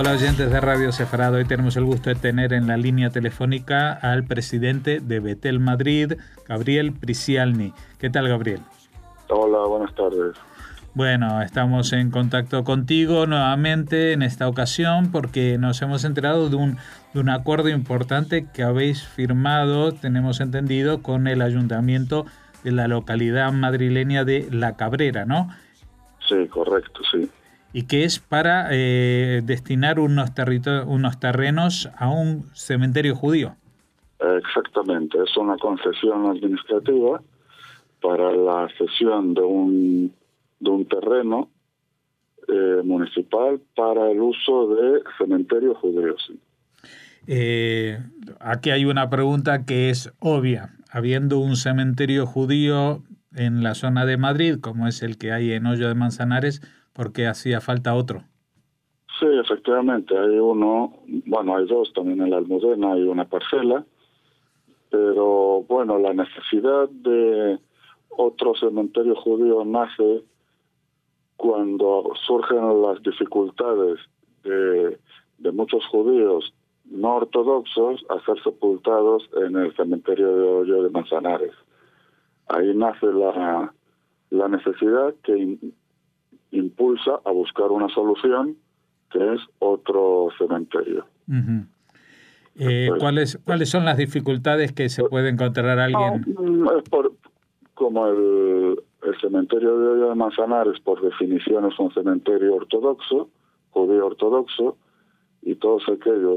Hola oyentes de Radio Sefarad, hoy tenemos el gusto de tener en la línea telefónica al presidente de Betel Madrid, Gabriel Prisialni. ¿Qué tal, Gabriel? Hola, buenas tardes. Bueno, estamos en contacto contigo nuevamente en esta ocasión porque nos hemos enterado de un acuerdo importante que habéis firmado, tenemos entendido, con el ayuntamiento de la localidad madrileña de La Cabrera, ¿no? Sí, correcto, sí. Y que es para destinar unos terrenos a un cementerio judío. Exactamente, es una concesión administrativa para la cesión de un terreno municipal para el uso de cementerios judíos. Sí. Aquí hay una pregunta que es obvia. Habiendo un cementerio judío en la zona de Madrid, como es el que hay en Hoyo de Manzanares, ¿por qué hacía falta otro? Sí, efectivamente, hay uno, bueno, hay dos también en la Almudena, hay una parcela, pero bueno, la necesidad de otro cementerio judío nace cuando surgen las dificultades de muchos judíos no ortodoxos a ser sepultados en el cementerio de Hoyo de Manzanares. Ahí nace la necesidad que impulsa a buscar una solución que es otro cementerio. Uh-huh. ¿Cuáles son las dificultades que se puede encontrar alguien? No, es como el cementerio de Hoyo de Manzanares, por definición, es un cementerio ortodoxo, judío ortodoxo, y todos aquellos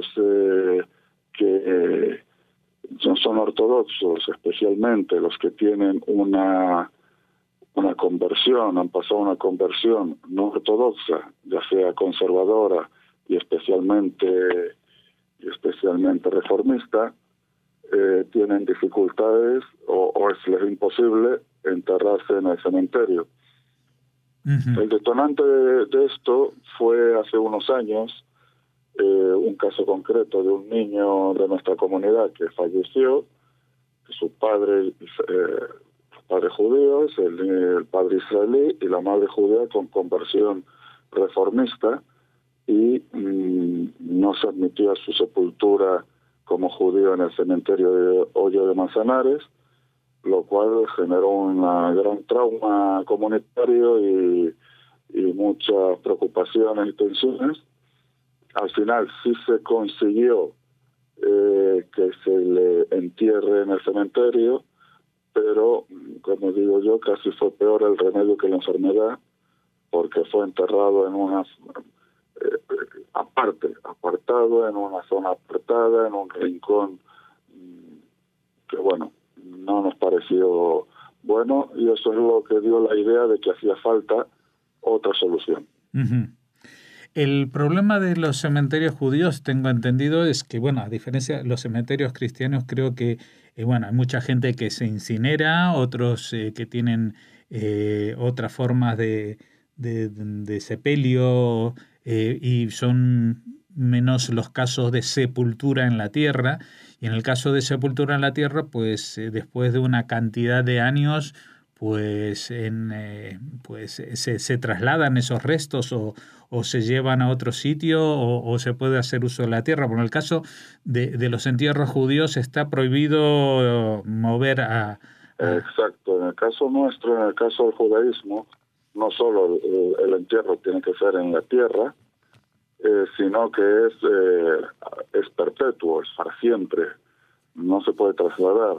que no son ortodoxos, especialmente los que tienen una conversión, han pasado una conversión no ortodoxa, ya sea conservadora y especialmente reformista, tienen dificultades o es imposible enterrarse en el cementerio. Uh-huh. El detonante de esto fue hace unos años un caso concreto de un niño de nuestra comunidad que falleció, que su padre judío es el padre israelí y la madre judía con conversión reformista, y no se admitió a su sepultura como judío en el cementerio de Hoyo de Manzanares, lo cual generó un gran trauma comunitario y muchas preocupaciones y tensiones. Al final sí se consiguió que se le entierre en el cementerio, pero, como digo yo, casi fue peor el remedio que la enfermedad, porque fue enterrado en una apartado, en una zona apartada, en un rincón que, bueno, no nos pareció bueno, y eso es lo que dio la idea de que hacía falta otra solución. Uh-huh. El problema de los cementerios judíos, tengo entendido, es que, bueno, a diferencia de los cementerios cristianos, creo que, hay mucha gente que se incinera, otros que tienen otras formas de sepelio, y son menos los casos de sepultura en la tierra. Y en el caso de sepultura en la tierra, pues después de una cantidad de años, pues se trasladan esos restos o se llevan a otro sitio o se puede hacer uso de la tierra. Bueno, en el caso de los entierros judíos está prohibido mover a... Exacto. En el caso nuestro, en el caso del judaísmo, no solo el entierro tiene que ser en la tierra, sino que es perpetuo, es para siempre, no se puede trasladar.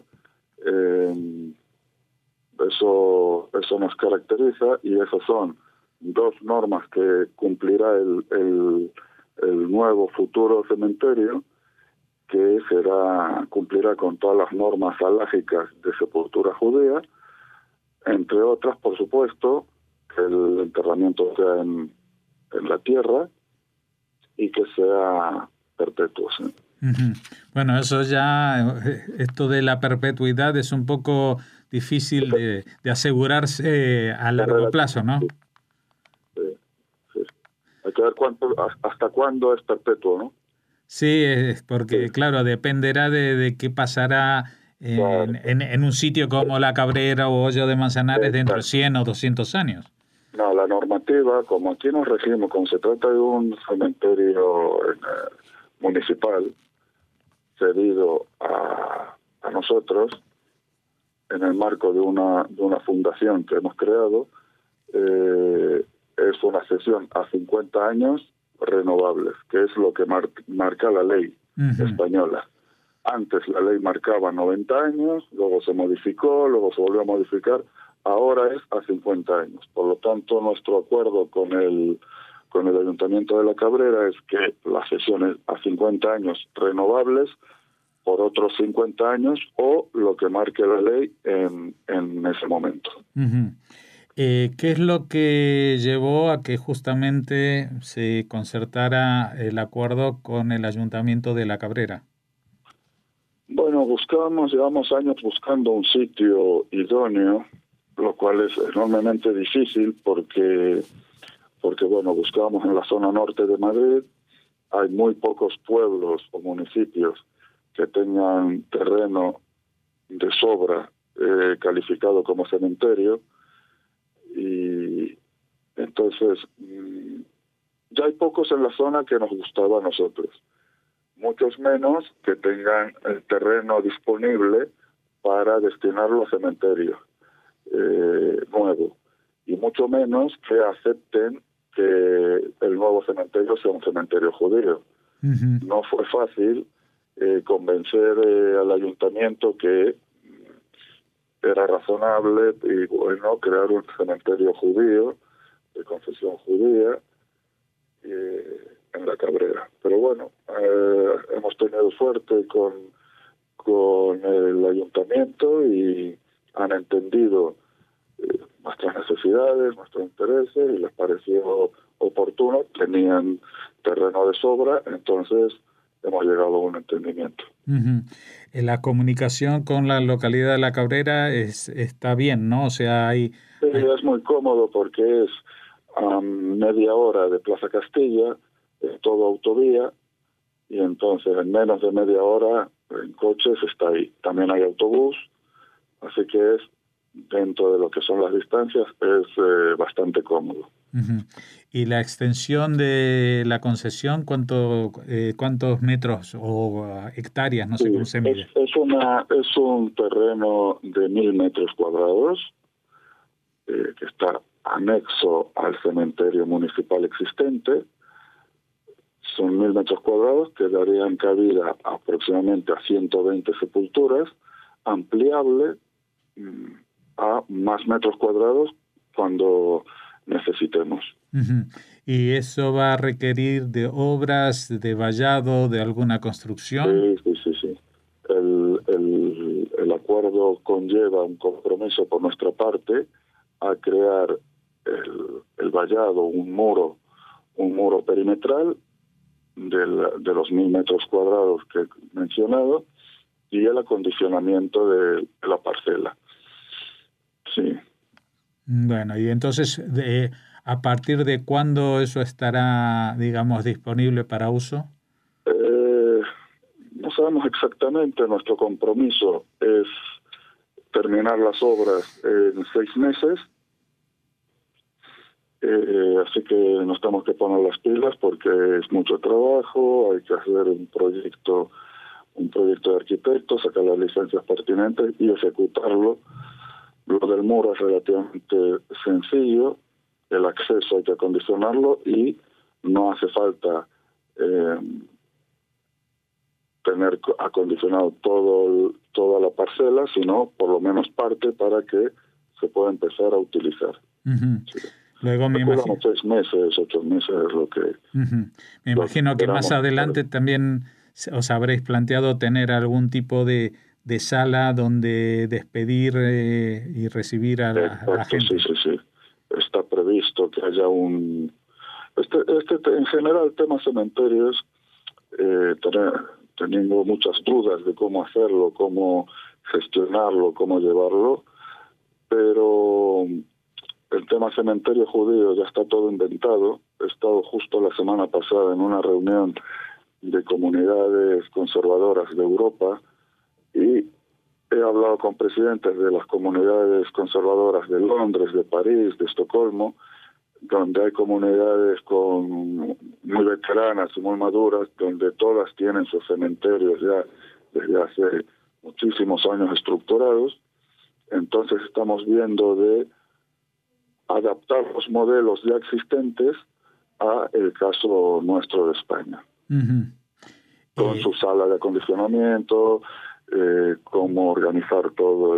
Eso nos caracteriza, y esas son dos normas que cumplirá el nuevo futuro cementerio, que cumplirá con todas las normas halágicas de sepultura judía, entre otras, por supuesto, que el enterramiento sea en la tierra y que sea perpetuo. ¿Sí? Uh-huh. Bueno, eso ya, esto de la perpetuidad es un poco difícil de asegurarse a largo plazo, ¿no? Sí, sí. Hay que ver hasta cuándo es perpetuo, ¿no? Sí, porque claro, dependerá de qué pasará en un sitio como La Cabrera o Hoyo de Manzanares dentro de 100 o 200 años. No, la normativa, como aquí nos regimos, como se trata de un cementerio municipal cedido a nosotros, en el marco de una fundación que hemos creado, es una cesión a 50 años renovables, que es lo que marca la ley española. Antes la ley marcaba 90 años, luego se modificó, luego se volvió a modificar, ahora es a 50 años. Por lo tanto, nuestro acuerdo con el Ayuntamiento de La Cabrera es que las sesiones a 50 años renovables por otros 50 años o lo que marque la ley en ese momento. ¿Qué es lo que llevó a que justamente se concertara el acuerdo con el Ayuntamiento de La Cabrera? Bueno, llevamos años buscando un sitio idóneo, lo cual es enormemente difícil porque bueno, buscábamos en la zona norte de Madrid, hay muy pocos pueblos o municipios que tengan terreno de sobra calificado como cementerio, y entonces ya hay pocos en la zona que nos gustaba a nosotros, muchos menos que tengan el terreno disponible para destinarlo a cementerio nuevo, y mucho menos que acepten que el nuevo cementerio sea un cementerio judío. No fue fácil convencer al ayuntamiento que era razonable y bueno crear un cementerio judío de confesión judía en La Cabrera. Pero bueno, hemos tenido suerte con el ayuntamiento y han entendido nuestras necesidades, nuestros intereses, y les pareció oportuno, tenían terreno de sobra, entonces hemos llegado a un entendimiento. La comunicación con la localidad de La Cabrera está bien, ¿no? O sea, Sí, es muy cómodo porque es a media hora de Plaza Castilla, es todo autovía, y entonces en menos de media hora en coches está ahí. También hay autobús, así que es, dentro de lo que son las distancias, es bastante cómodo. ¿Y la extensión de la concesión, cuántos metros o hectáreas, no sé cómo se mide? Es un terreno de 1.000 metros cuadrados que está anexo al cementerio municipal existente. Son 1.000 metros cuadrados que darían cabida aproximadamente a 120 sepulturas, ampliable a más metros cuadrados cuando necesitemos. ¿Y eso va a requerir de obras, de vallado, de alguna construcción? Sí. El acuerdo conlleva un compromiso por nuestra parte a crear el vallado, un muro perimetral de los 1.000 metros cuadrados que he mencionado, y el acondicionamiento de la parcela. Sí. Bueno, y entonces, ¿a partir de cuándo eso estará, digamos, disponible para uso? No sabemos exactamente. Nuestro compromiso es terminar las obras en 6 meses. Así que nos tenemos que poner las pilas porque es mucho trabajo, hay que hacer un proyecto de arquitecto, sacar las licencias pertinentes y ejecutarlo. Lo del muro es relativamente sencillo, el acceso hay que acondicionarlo y no hace falta tener acondicionado toda la parcela, sino por lo menos parte para que se pueda empezar a utilizar. Sí. Luego me imagino 6 meses, 8 meses es lo que... Me imagino que más adelante también os habréis planteado tener algún tipo de sala donde despedir y recibir a la gente. Sí. Está previsto que haya un... en general, el tema cementerios, teniendo muchas dudas de cómo hacerlo, cómo gestionarlo, cómo llevarlo, pero el tema cementerio judío ya está todo inventado. He estado justo la semana pasada en una reunión de comunidades conservadoras de Europa y he hablado con presidentes de las comunidades conservadoras de Londres, de París, de Estocolmo, donde hay comunidades muy veteranas y muy maduras, donde todas tienen sus cementerios ya desde hace muchísimos años estructurados. Entonces estamos viendo de adaptar los modelos ya existentes a el caso nuestro de España. Uh-huh. Con su sala de acondicionamiento, cómo organizar todo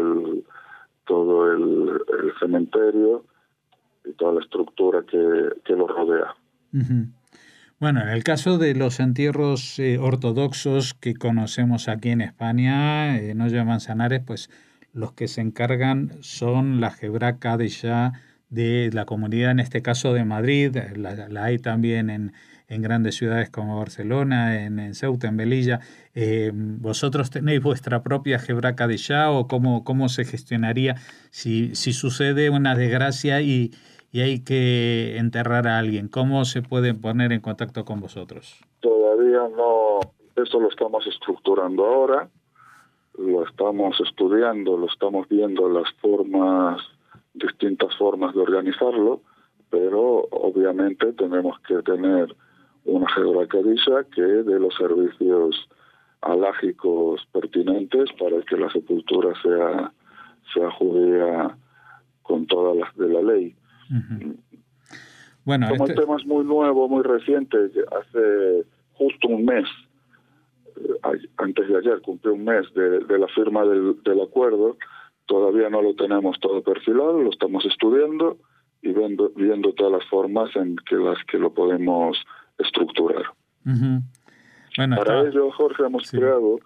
el cementerio y toda la estructura que lo rodea. Uh-huh. Bueno, en el caso de los entierros ortodoxos que conocemos aquí en España, no llevan Manzanares, pues los que se encargan son la Hebra Kadisha de la comunidad, en este caso de Madrid, la hay también en grandes ciudades como Barcelona, en Ceuta, en Melilla. ¿Vosotros tenéis vuestra propia Hebra Kadisha o cómo se gestionaría si sucede una desgracia y hay que enterrar a alguien? ¿Cómo se pueden poner en contacto con vosotros? Todavía no, eso lo estamos estructurando ahora, lo estamos estudiando, lo estamos viendo distintas formas de organizarlo, pero obviamente tenemos que tener una Hebra Kadisha que dé los servicios alágicos pertinentes para que la sepultura sea judía con todas las de la ley. Uh-huh. Bueno, como el tema es muy nuevo, muy reciente, hace justo un mes, antes de ayer cumplió un mes de la firma del acuerdo. Todavía no lo tenemos todo perfilado, lo estamos estudiando y viendo todas las formas en las que lo podemos estructurar. Uh-huh. Bueno, para ello, Jorge, hemos creado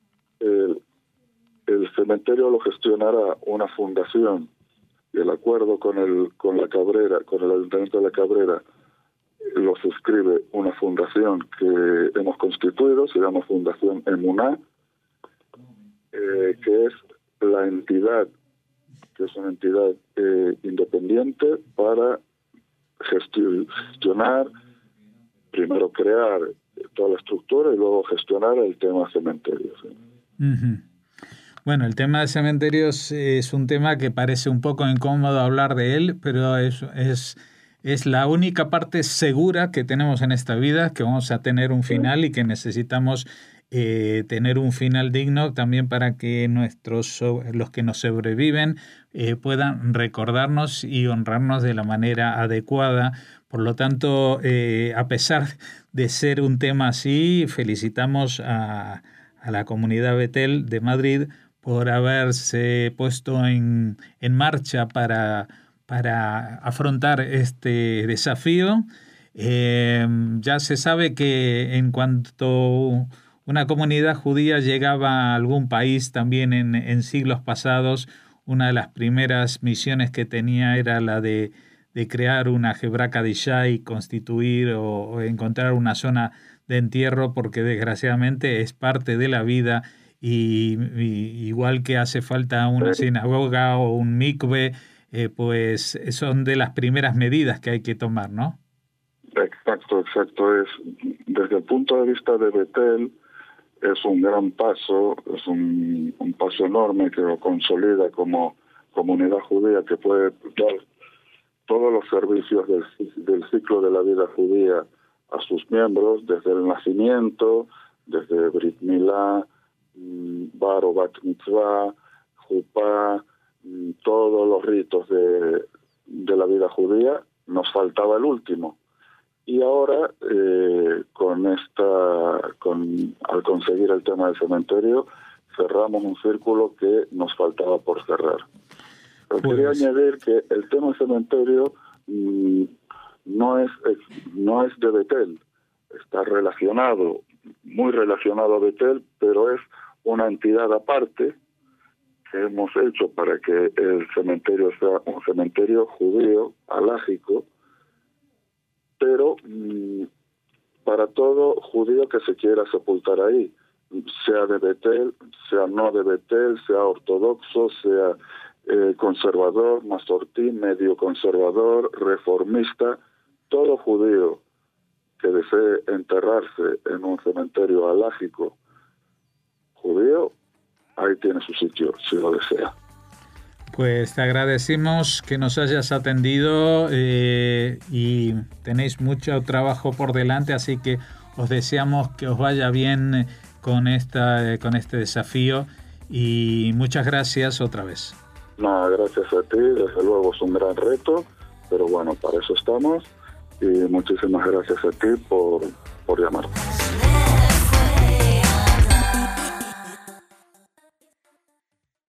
el cementerio, lo gestionará una fundación. Y el acuerdo con la Cabrera, con el Ayuntamiento de la Cabrera, lo suscribe una fundación que hemos constituido, se llama Fundación Emuná, que es la entidad, que es una entidad independiente para gestionar, primero crear toda la estructura y luego gestionar el tema cementerios. ¿Sí? Uh-huh. Bueno, el tema de cementerios es un tema que parece un poco incómodo hablar de él, pero es la única parte segura que tenemos en esta vida, que vamos a tener un final y que necesitamos tener un final digno también para que los que nos sobreviven puedan recordarnos y honrarnos de la manera adecuada. Por lo tanto, a pesar de ser un tema así, felicitamos a la comunidad Betel de Madrid por haberse puesto en marcha para afrontar este desafío. Ya se sabe que en cuanto una comunidad judía llegaba a algún país también en siglos pasados, una de las primeras misiones que tenía era la de crear una Hebra Kadisha y constituir o encontrar una zona de entierro, porque desgraciadamente es parte de la vida. Y igual que hace falta una sinagoga o un mikve, pues son de las primeras medidas que hay que tomar, ¿no? Exacto. Desde el punto de vista de Betel, es un gran paso, es un paso enorme que lo consolida como comunidad judía, que puede dar todos los servicios del ciclo de la vida judía a sus miembros, desde el nacimiento, desde Brit Milá, Bar o Bat Mitzvah, Jupá, todos los ritos de la vida judía. Nos faltaba el último. Y ahora, al conseguir el tema del cementerio, cerramos un círculo que nos faltaba por cerrar. Pero quería añadir que el tema del cementerio no es de Betel, está relacionado, muy relacionado a Betel, pero es una entidad aparte que hemos hecho para que el cementerio sea un cementerio judío, alágico, pero para todo judío que se quiera sepultar ahí, sea de Betel, sea no de Betel, sea ortodoxo, sea conservador, masortí, medio conservador, reformista, todo judío que desee enterrarse en un cementerio alágico judío, ahí tiene su sitio, si lo desea. Pues te agradecemos que nos hayas atendido y tenéis mucho trabajo por delante, así que os deseamos que os vaya bien con este desafío y muchas gracias otra vez. No, gracias a ti, desde luego es un gran reto, pero bueno, para eso estamos y muchísimas gracias a ti por llamarme.